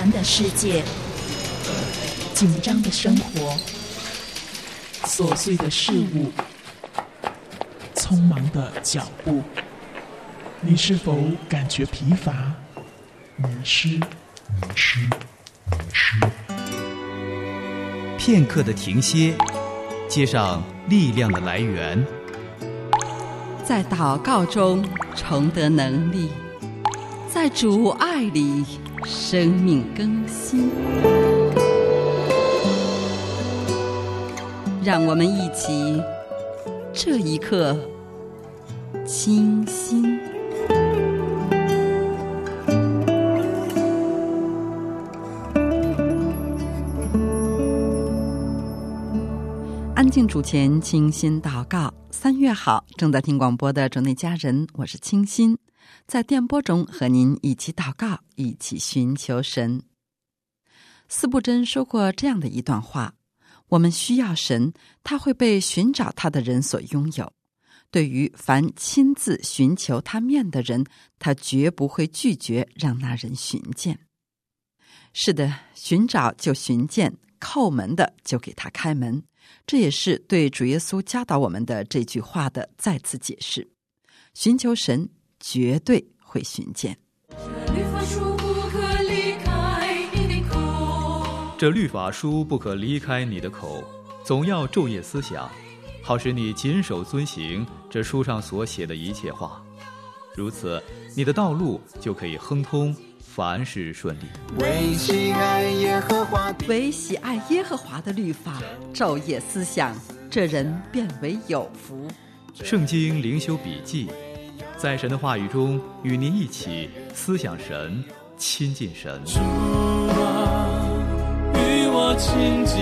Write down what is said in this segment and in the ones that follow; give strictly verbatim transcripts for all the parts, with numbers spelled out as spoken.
繁的世界，紧张的生活，琐碎的事物，匆忙的脚步，你是否感觉疲乏、迷失、迷失、迷失？ 片刻的停歇，接上力量的来源， 在祷告中重得能力，在主爱里生命更新。让我们一起这一刻清心。安静主前，清心祷告。三月好，正在听广播的主内家人，我是清心，在电波中和您一起祷告，一起寻求神。司布真说过这样的一段话：我们需要神，他会被寻找他的人所拥有。对于凡亲自寻求他面的人，他绝不会拒绝让那人寻见。是的，寻找就寻见，叩门的就给他开门。这也是对主耶稣教导我们的这句话的再次解释。寻求神，绝对会寻见。 这律法书不可离开你的口，总要昼夜思想，好使你谨守遵行这书上所写的一切话。如此，你的道路就可以亨通，凡事顺利。 为喜爱耶和华的为喜爱耶和华的律法，昼夜思想，这人便为有福。 圣经灵修笔记，在神的话语中与您一起思想神，亲近神。 主啊，与我亲近，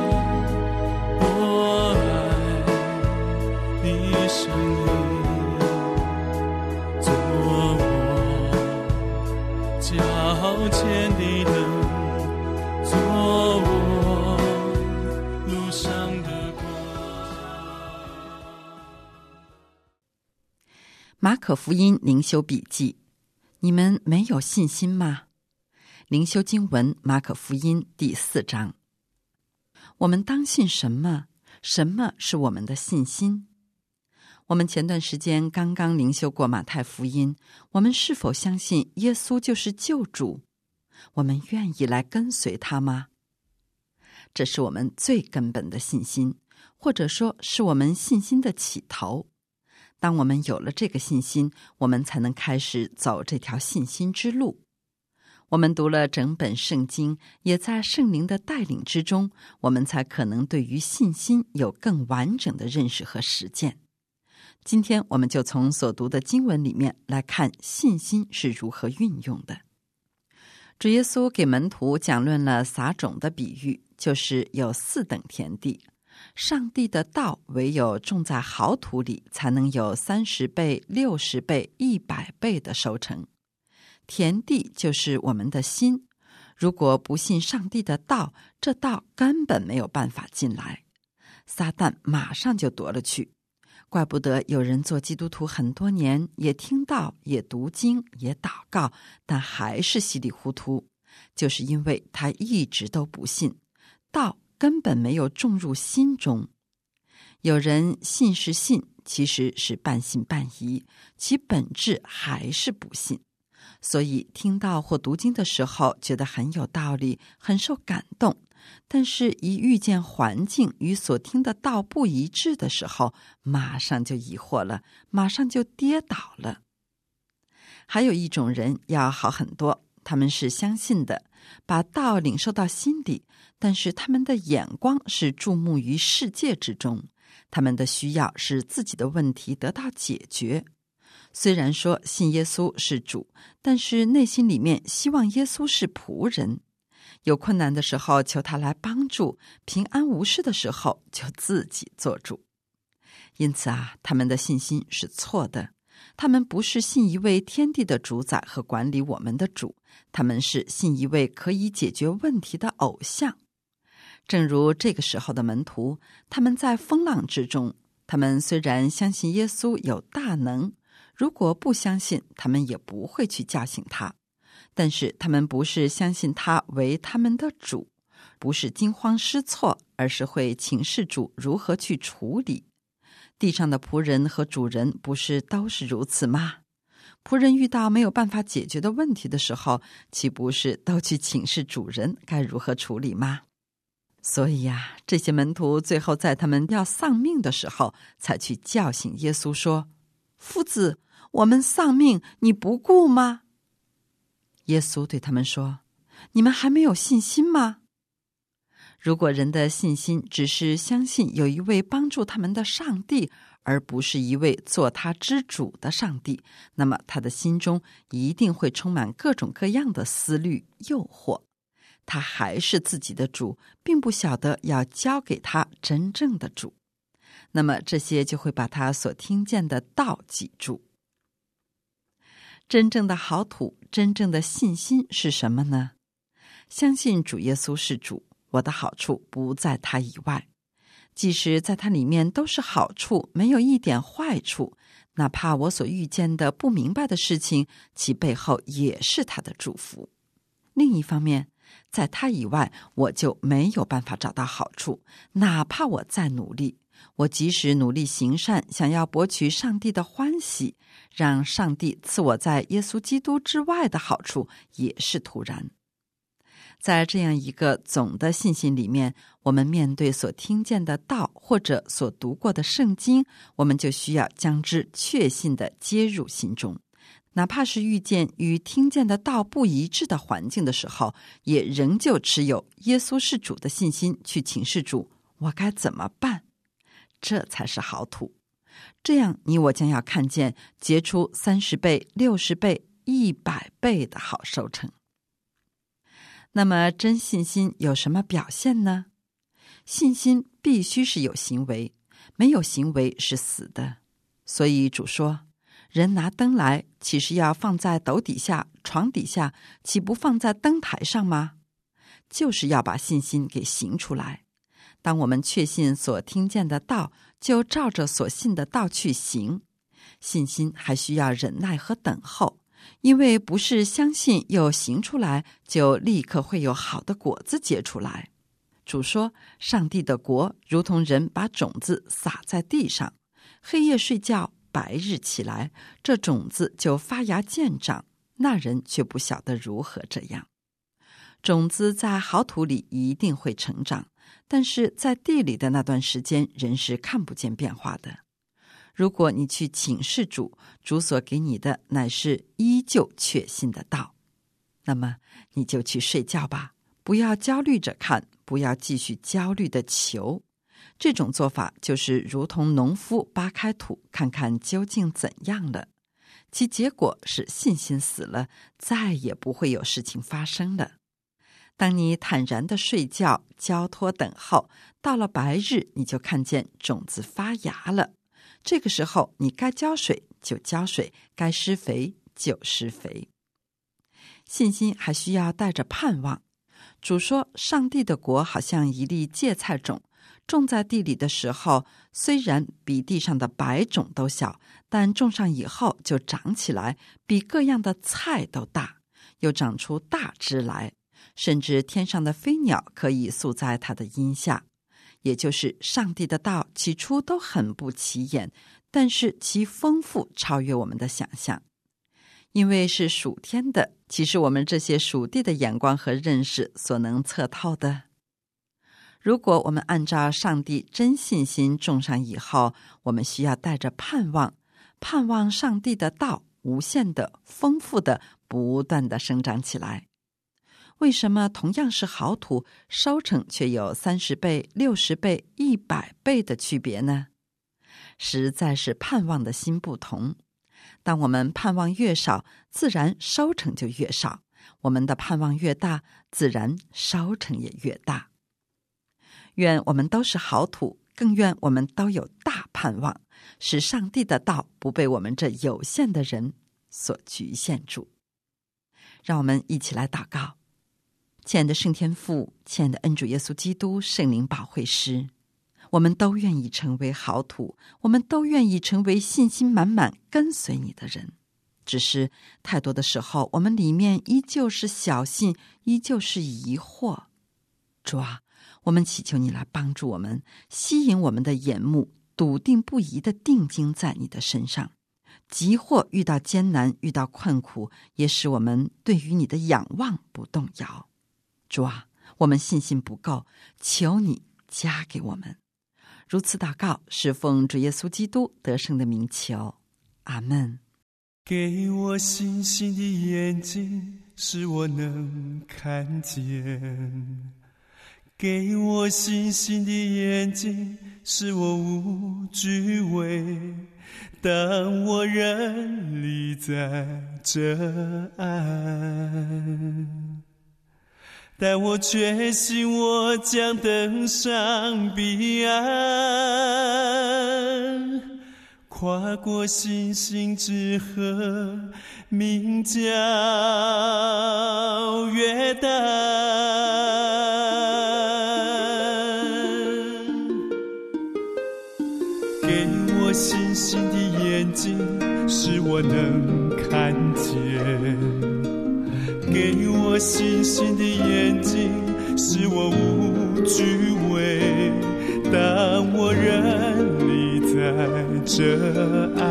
我爱你生命，做我脚前的灯，做我路上的光。 马可福音灵修笔记，你们没有信心吗？灵修经文马可福音第四章。我们当信什么？什么是我们的信心？我们前段时间刚刚灵修过马太福音，我们是否相信耶稣就是救主？我们愿意来跟随他吗？这是我们最根本的信心，或者说是我们信心的起头。当我们有了这个信心，我们才能开始走这条信心之路。我们读了整本圣经，也在圣灵的带领之中，我们才可能对于信心有更完整的认识和实践。今天我们就从所读的经文里面来看信心是如何运用的。主耶稣给门徒讲论了撒种的比喻，就是有四等田地，上帝的道唯有种在好土里，才能有三十倍、六十倍、一百倍的收成。田地就是我们的心，如果不信上帝的道，这道根本没有办法进来，撒旦马上就夺了去。怪不得有人做基督徒很多年，也听道，也读经，也祷告，但还是稀里糊涂，就是因为他一直都不信，道根本没有种入心中。有人信是信，其实是半信半疑，其本质还是不信。所以听到或读经的时候觉得很有道理，很受感动，但是一遇见环境与所听的道不一致的时候，马上就疑惑了，马上就跌倒了。还有一种人要好很多，他们是相信的，把道领受到心底，但是他们的眼光是注目于世界之中，他们的需要是自己的问题得到解决。虽然说信耶稣是主，但是内心里面希望耶稣是仆人，有困难的时候求他来帮助，平安无事的时候就自己做主。因此啊，他们的信心是错的，他们不是信一位天地的主宰和管理我们的主，他们是信一位可以解决问题的偶像。正如这个时候的门徒，他们在风浪之中，他们虽然相信耶稣有大能，如果不相信，他们也不会去叫醒他。 但是他们不是相信他为他们的主，不是惊慌失措，而是会请示主如何去处理。地上的仆人和主人不是都是如此吗？仆人遇到没有办法解决的问题的时候，岂不是都去请示主人该如何处理吗？所以呀、啊，这些门徒最后在他们要丧命的时候，才去叫醒耶稣说：夫子，我们丧命，你不顾吗？耶稣对他们说：你们还没有信心吗？如果人的信心只是相信有一位帮助他们的上帝，而不是一位做他之主的上帝，那么他的心中一定会充满各种各样的思虑诱惑。他还是自己的主，并不晓得要交给他真正的主。那么这些就会把他所听见的道记住。真正的好土，真正的信心是什么呢？相信主耶稣是主，我的好处不在他以外。即使在他里面都是好处，没有一点坏处，哪怕我所遇见的不明白的事情，其背后也是他的祝福。另一方面，在他以外，我就没有办法找到好处，哪怕我再努力，我即使努力行善，想要博取上帝的欢喜，让上帝赐我在耶稣基督之外的好处，也是徒然。在这样一个总的信心里面，我们面对所听见的道或者所读过的圣经，我们就需要将之确信地接入心中。哪怕是遇见与听见的道不一致的环境的时候，也仍旧持有耶稣是主的信心去请示主，我该怎么办？这才是好土。这样你我将要看见结出三十倍、六十倍、一百倍的好收成。那么真信心有什么表现呢？信心必须是有行为，没有行为是死的。所以主说，人拿灯来，岂是要放在斗底下、床底下，岂不放在灯台上吗？就是要把信心给行出来。当我们确信所听见的道，就照着所信的道去行。信心还需要忍耐和等候，因为不是相信又行出来，就立刻会有好的果子结出来。主说，上帝的国如同人把种子撒在地上，黑夜睡觉，白日起来，这种子就发芽见长，那人却不晓得如何这样。种子在好土里一定会成长，但是在地里的那段时间，人是看不见变化的。如果你去请示主，主所给你的乃是依旧确信的道，那么你就去睡觉吧，不要焦虑着看，不要继续焦虑的求。这种做法就是如同农夫扒开土，看看究竟怎样了，其结果是信心死了，再也不会有事情发生了。当你坦然的睡觉，交托等候，到了白日，你就看见种子发芽了。这个时候，你该浇水就浇水，该施肥就施肥。信心还需要带着盼望。主说，上帝的国好像一粒芥菜种，种在地里的时候，虽然比地上的白种都小，但种上以后就长起来，比各样的菜都大，又长出大枝来，甚至天上的飞鸟可以宿在它的荫下。也就是上帝的道起初都很不起眼，但是其丰富超越我们的想象。因为是属天的，岂是我们这些属地的眼光和认识所能测透的？如果我们按照上帝真信心种上以后，我们需要带着盼望，盼望上帝的道无限的、丰富的、不断的生长起来。为什么同样是好土，收成却有三十倍、六十倍、一百倍的区别呢？实在是盼望的心不同。当我们盼望越少，自然收成就越少；我们的盼望越大，自然收成也越大。愿我们都是好土，更愿我们都有大盼望，使上帝的道不被我们这有限的人所局限住。让我们一起来祷告。亲爱的圣天父，亲爱的恩主耶稣基督，圣灵保惠师，我们都愿意成为好土，我们都愿意成为信心满满跟随你的人。 只是太多的时候，我们里面依旧是小信，依旧是疑惑。主啊，我们祈求你来帮助我们，吸引我们的眼目，笃定不移地定睛在你的身上。即或遇到艰难，遇到困苦，也使我们对于你的仰望不动摇。主啊，我们信心不够，求你加给我们。如此祷告，是奉主耶稣基督得胜的名求，阿们。 给我信心的眼睛，使我能看见，给我信心的眼睛，使我无惧畏，当我人立在这岸，但我确信我将登上彼岸，跨过星星之河，名叫约旦。给我信心的眼睛，使我能看见，给我信心的眼睛，使我无惧畏，当我人立在这岸，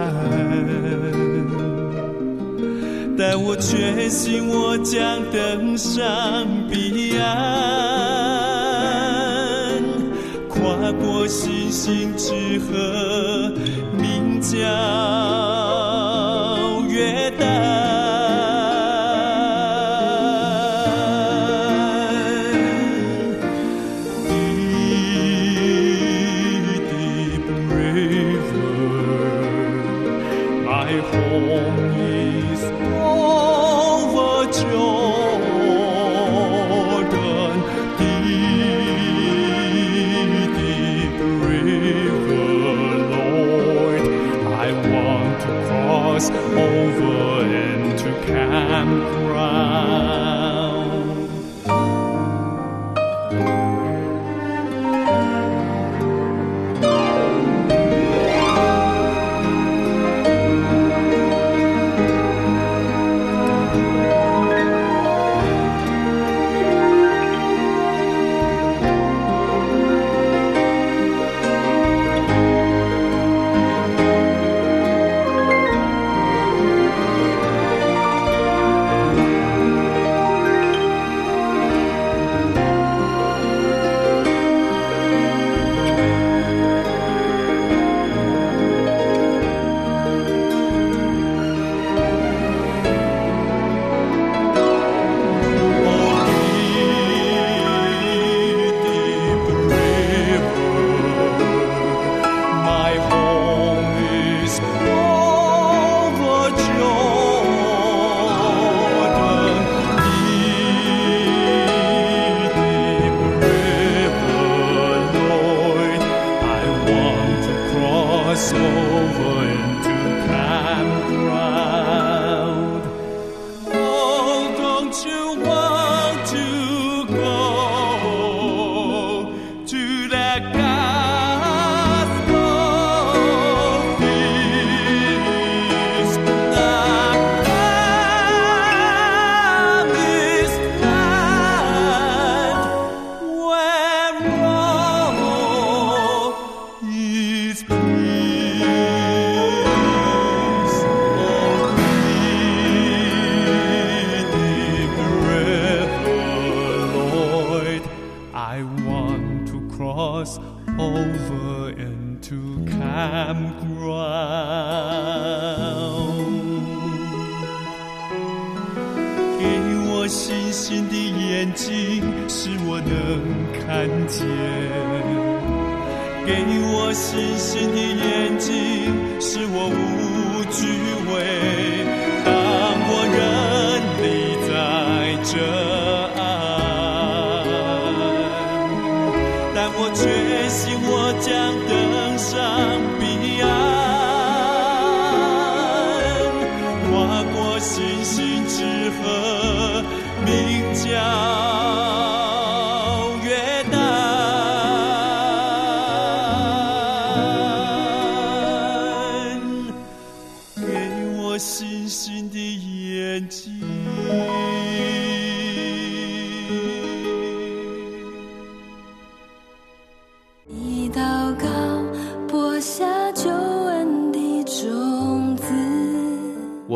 但我确信我将登上彼岸，跨过星星之河，名叫约旦。Over into campground. Over into campground. Oh, don't you want to go to that gospel feast, the promised land, where all is peace.？I want to cross over into campground. 给我信心的眼睛，使我能看见，给我信心的眼睛，使我无惧畏，当我人立在这我确信我将登上彼岸，跨过星星之河，名叫约旦。给我信心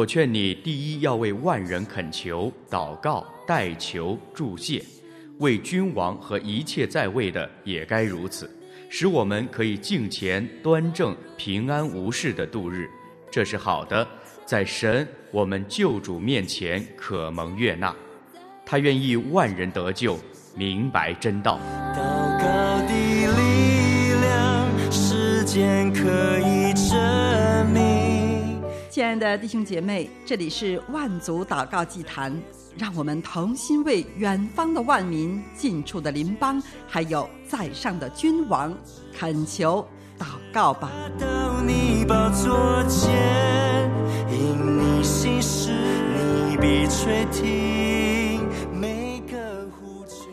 我劝你第一要为万人恳求、祷告、代求、祝谢，为君王和一切在位的也该如此，使我们可以敬虔、端正、平安无事地度日。这是好的，在神我们救主面前可蒙悦纳。他愿意万人得救，明白真道。 祷告的力量，时间可以证明。 亲爱的弟兄姐妹，这里是万族祷告祭坛，让我们同心为远方的万民、近处的邻邦，还有在上的君王恳求祷告吧。 到你宝座前，因你心事，你必垂听每个呼求。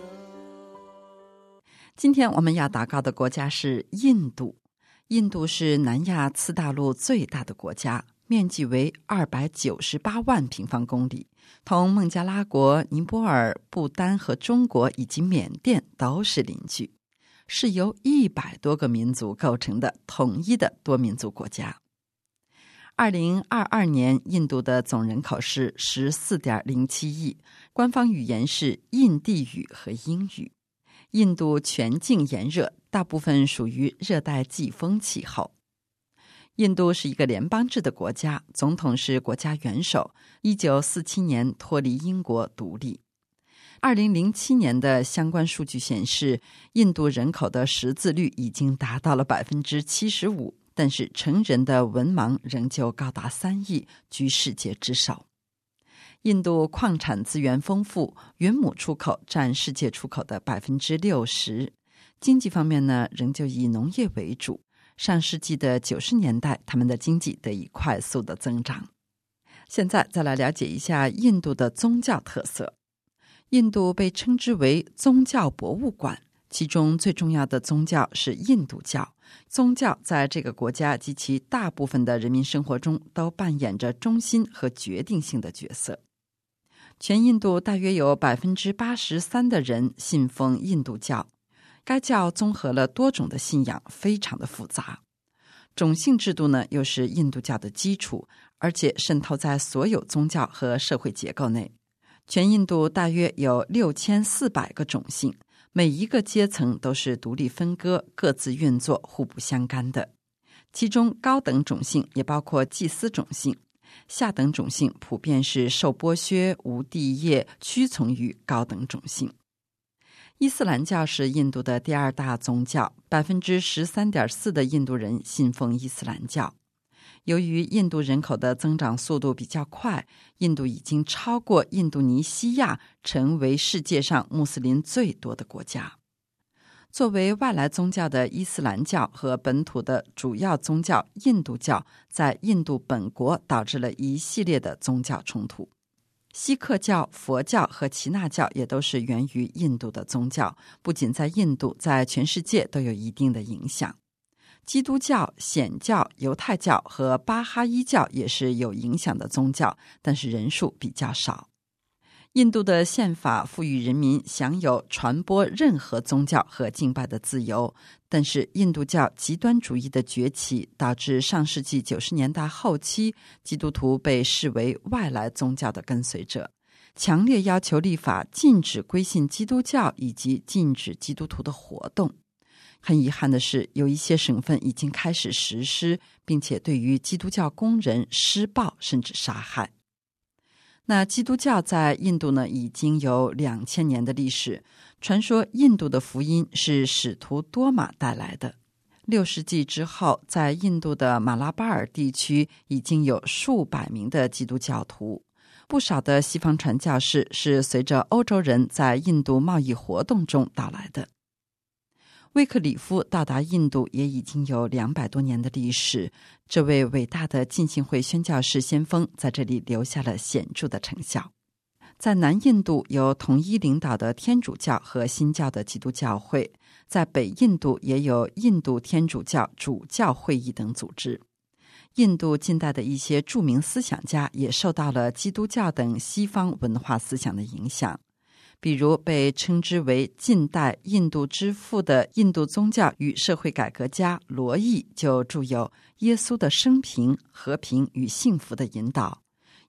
今天我们要祷告的国家是印度。印度是南亚次大陆最大的国家，面积为二百九十八万平方公里，同孟加拉国、尼泊尔、不丹和中国以及缅甸都是邻居，是由一百多个民族构成的统一的多民族国家。二零二二年，印度的总人口是十四点零七亿，官方语言是印地语和英语。印度全境炎热，大部分属于热带季风气候。印度是一个联邦制的国家，总统是国家元首，一九四七年脱离英国独立。二零零七年的相关数据显示，印度人口的识字率已经达到了百分之七十五，但是成人的文盲仍旧高达三亿，居世界之首。印度矿产资源丰富，云母出口占世界出口的百分之六十。经济方面呢，仍旧以农业为主。上世纪的九十年代，他们的经济得以快速的增长。现在再来了解一下印度的宗教特色。印度被称之为宗教博物馆，其中最重要的宗教是印度教。宗教在这个国家及其大部分的人民生活中都扮演着中心和决定性的角色。全印度大约有百分之八十三的人信奉印度教，该教综合了多种的信仰，非常的复杂。种姓制度呢，又是印度教的基础，而且渗透在所有宗教和社会结构内。全印度大约有六千四百个种姓，每一个阶层都是独立分割、各自运作、互不相干的。其中高等种姓也包括祭司种姓，下等种姓普遍是受剥削、无地业、屈从于高等种姓。伊斯兰教是印度的第二大宗教， 百分之十三点四 的印度人信奉伊斯兰教。由于印度人口的增长速度比较快，印度已经超过印度尼西亚，成为世界上穆斯林最多的国家。作为外来宗教的伊斯兰教和本土的主要宗教印度教，在印度本国导致了一系列的宗教冲突。锡克教、佛教和耆那教也都是源于印度的宗教，不仅在印度，在全世界都有一定的影响。基督教、显教、犹太教和巴哈伊教也是有影响的宗教，但是人数比较少。印度的宪法赋予人民享有传播任何宗教和敬拜的自由，但是印度教极端主义的崛起导致上世纪九十年代后期，基督徒被视为外来宗教的跟随者，强烈要求立法禁止归信基督教以及禁止基督徒的活动。很遗憾的是，有一些省份已经开始实施，并且对于基督教工人施暴甚至杀害。那基督教在印度呢，已经有两千年的历史。传说印度的福音是使徒多马带来的。六世纪之后，在印度的马拉巴尔地区已经有数百名的基督教徒。不少的西方传教士是随着欧洲人在印度贸易活动中到来的。威克里夫到达印度也已经有两百多年的历史，这位伟大的浸信会宣教士先锋在这里留下了显著的成效。在南印度有统一领导的天主教和新教的基督教会，在北印度也有印度天主教主教会议等组织。印度近代的一些著名思想家也受到了基督教等西方文化思想的影响。比如被称之为近代印度之父的印度宗教与社会改革家罗毅就著有《耶稣的生平、和平与幸福的引导》，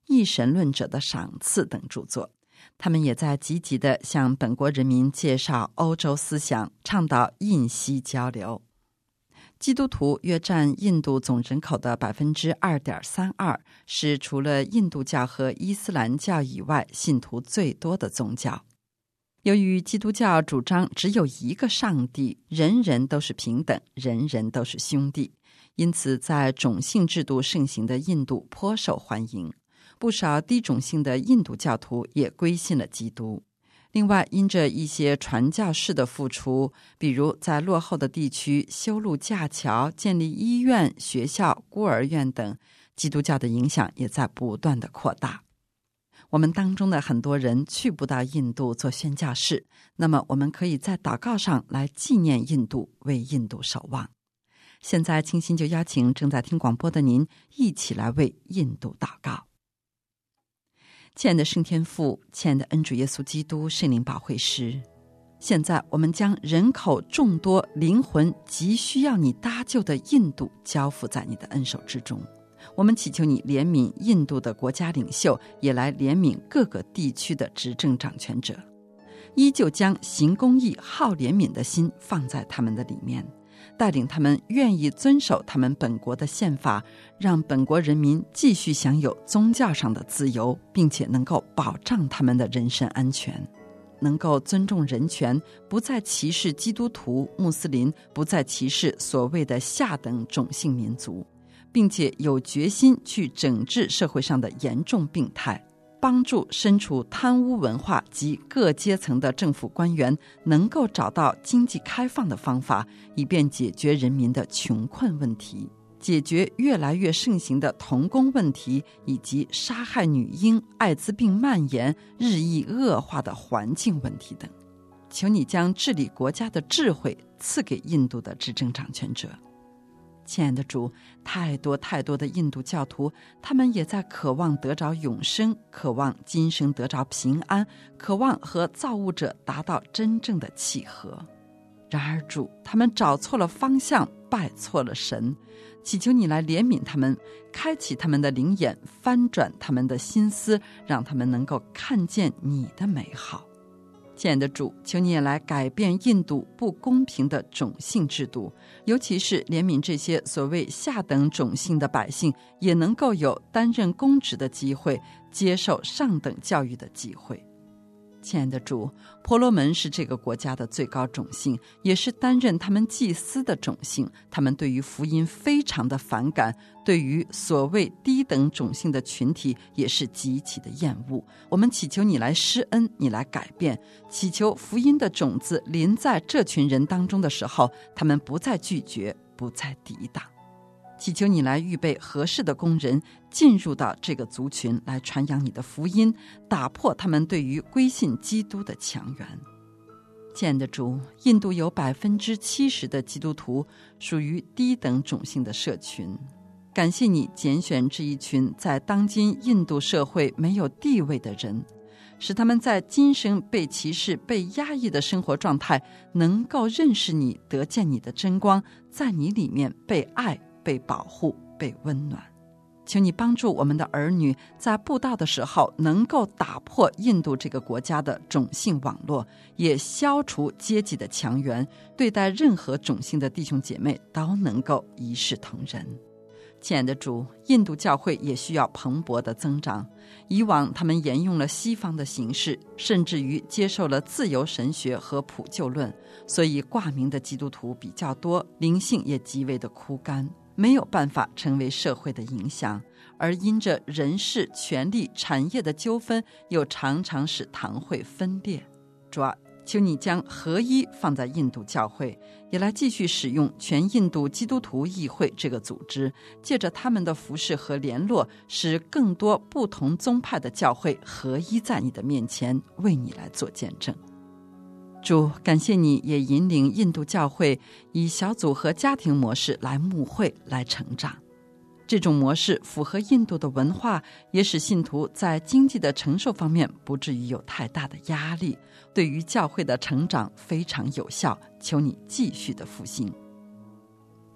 一神论者的赏赐等著作。他们也在积极地向本国人民介绍欧洲思想，倡导印西交流。基督徒约占印度总人口的 百分之二点三二， 是除了印度教和伊斯兰教以外信徒最多的宗教。由于基督教主张只有一个上帝，人人都是平等，人人都是兄弟，因此在种姓制度盛行的印度颇受欢迎，不少低种姓的印度教徒也归信了基督。另外，因着一些传教士的付出，比如在落后的地区修路架桥、建立医院、学校、孤儿院等，基督教的影响也在不断的扩大。我们当中的很多人去不到印度做宣教士，那么我们可以在祷告上来纪念印度，为印度守望。现在清心就邀请正在听广播的您一起来为印度祷告。亲爱的圣天父，亲爱的恩主耶稣基督圣灵保惠师，现在我们将人口众多、灵魂急需要你搭救的印度交付在你的恩手之中。我们祈求你怜悯印度的国家领袖，也来怜悯各个地区的执政掌权者，依旧将行公义、好怜悯的心放在他们的里面，带领他们愿意遵守他们本国的宪法，让本国人民继续享有宗教上的自由，并且能够保障他们的人身安全，能够尊重人权，不再歧视基督徒、穆斯林，不再歧视所谓的下等种姓民族，并且有决心去整治社会上的严重病态，帮助身处贪污文化及各阶层的政府官员能够找到经济开放的方法，以便解决人民的穷困问题，解决越来越盛行的童工问题，以及杀害女婴、艾滋病蔓延、日益恶化的环境问题等。求你将治理国家的智慧赐给印度的执政掌权者。亲爱的主，太多太多的印度教徒，他们也在渴望得着永生，渴望今生得着平安，渴望和造物者达到真正的契合。然而主，他们找错了方向，拜错了神，祈求你来怜悯他们，开启他们的灵眼，翻转他们的心思，让他们能够看见你的美好。亲爱的主，求你也来改变印度不公平的种姓制度，尤其是怜悯这些所谓下等种姓的百姓，也能够有担任公职的机会，接受上等教育的机会。亲爱的主，婆罗门是这个国家的最高种姓，也是担任他们祭司的种姓，他们对于福音非常的反感，对于所谓低等种姓的群体也是极其的厌恶。我们祈求你来施恩，你来改变，祈求福音的种子临在这群人当中的时候，他们不再拒绝，不再抵挡。祈求你来预备合适的工人进入到这个族群，来传扬你的福音，打破他们对于归信基督的强援。亲爱的主，印度有 百分之七十 的基督徒属于低等种姓的社群，感谢你拣选这一群在当今印度社会没有地位的人，使他们在今生被歧视、被压抑的生活状态能够认识你，得见你的真光，在你里面被爱、被保护、被温暖。求你帮助我们的儿女在布道的时候能够打破印度这个国家的种姓网络，也消除阶级的强援，对待任何种姓的弟兄姐妹都能够一视同仁。亲爱的主，印度教会也需要蓬勃的增长。以往他们沿用了西方的形式，甚至于接受了自由神学和普救论，所以挂名的基督徒比较多，灵性也极为的枯干，没有办法成为社会的影响。而因着人事、权力、产业的纠纷，又常常使堂会分裂。主啊，求你将合一放在印度教会，也来继续使用全印度基督徒议会这个组织，借着他们的服事和联络，使更多不同宗派的教会合一在你的面前，为你来做见证。主，感谢你也引领印度教会以小组和家庭模式来牧会，来成长。这种模式符合印度的文化，也使信徒在经济的承受方面不至于有太大的压力，对于教会的成长非常有效。求你继续的复兴。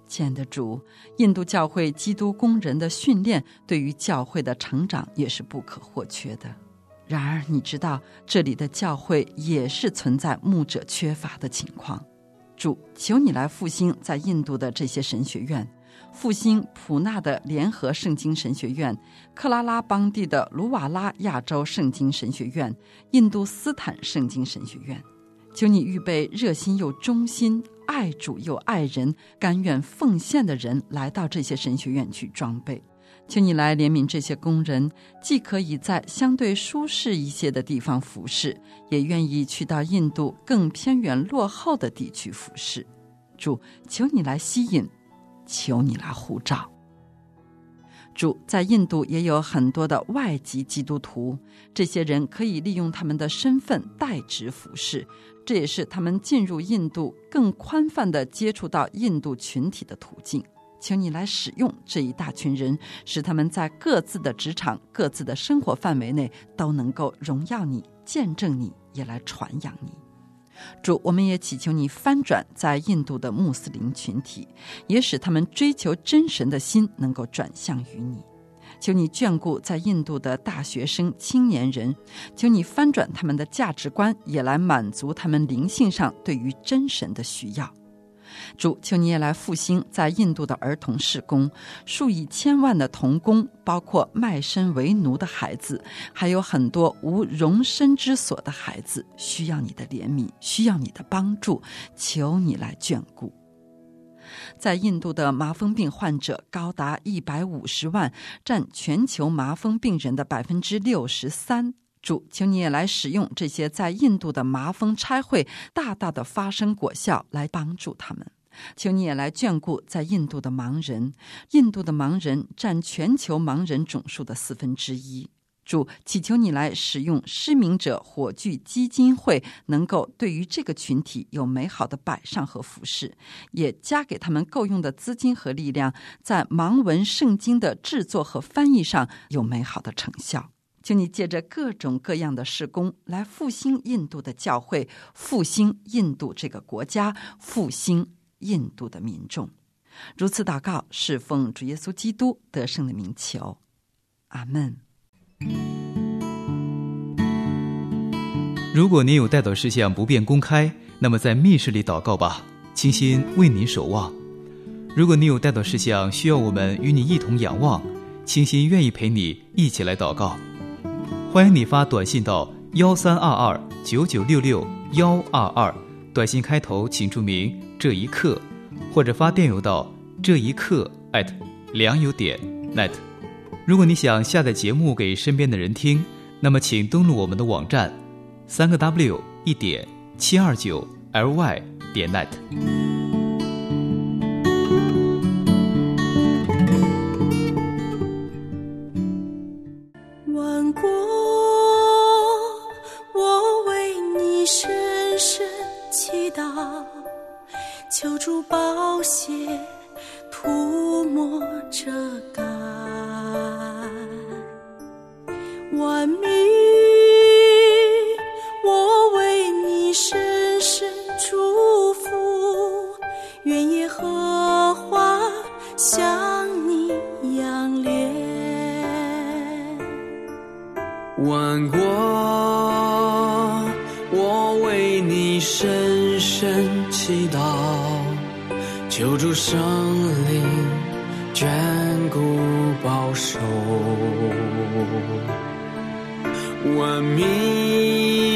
亲爱的主，印度教会基督工人的训练对于教会的成长也是不可或缺的。然而你知道，这里的教会也是存在牧者缺乏的情况。主，求你来复兴在印度的这些神学院，复兴普纳的联合圣经神学院，克拉拉邦地的卢瓦拉亚洲圣经神学院，印度斯坦圣经神学院。求你预备热心又忠心、爱主又爱人、甘愿奉献的人来到这些神学院去装备。求你来怜悯这些工人，既可以在相对舒适一些的地方服侍，也愿意去到印度更偏远落后的地区服侍。主，求你来吸引，求你来呼召。主，在印度也有很多的外籍基督徒，这些人可以利用他们的身份代职服侍，这也是他们进入印度更宽泛地接触到印度群体的途径。求你来使用这一大群人，使他们在各自的职场、各自的生活范围内都能够荣耀你、见证你，也来传扬你。主，我们也祈求你翻转在印度的穆斯林群体，也使他们追求真神的心能够转向于你。求你眷顾在印度的大学生、青年人，求你翻转他们的价值观，也来满足他们灵性上对于真神的需要。主，求你也来复兴在印度的儿童事工，数以千万的童工，包括卖身为奴的孩子，还有很多无容身之所的孩子，需要你的怜悯，需要你的帮助，求你来眷顾。在印度的麻风病患者高达一百五十万，占全球麻风病人的百分之六十三。主，求你也来使用这些在印度的麻风差会，大大的发生果效，来帮助他们。求你也来眷顾在印度的盲人，印度的盲人占全球盲人总数的四分之一。主，祈求你来使用失明者火炬基金会，能够对于这个群体有美好的摆上和服侍，也加给他们够用的资金和力量，在盲文圣经的制作和翻译上有美好的成效。求你借着各种各样的事工来复兴印度的教会，复兴印度这个国家，复兴印度的民众。如此祷告，是奉主耶稣基督得胜的名求，阿们。 如果您有代祷事项不便公开，那么在密室里祷告吧，倾心为您守望。如果你有代祷事项需要我们与你一同仰望，倾心愿意陪你一起来祷告。欢迎你发短信到幺三二二九九六六幺二二，短信开头请注明这一刻，或者发电邮到这一刻 at 良友点 net。 如果你想下载节目给身边的人听，那么请登录我们的网站三个 w 一点七二九 ly 点 net。 万国，我为你深深祈祷，求主宝血涂抹遮盖，万民，我为你深深祝福，愿耶和华向你仰脸。 万国，我为你深深祈祷，求主圣灵眷顾保守，万民，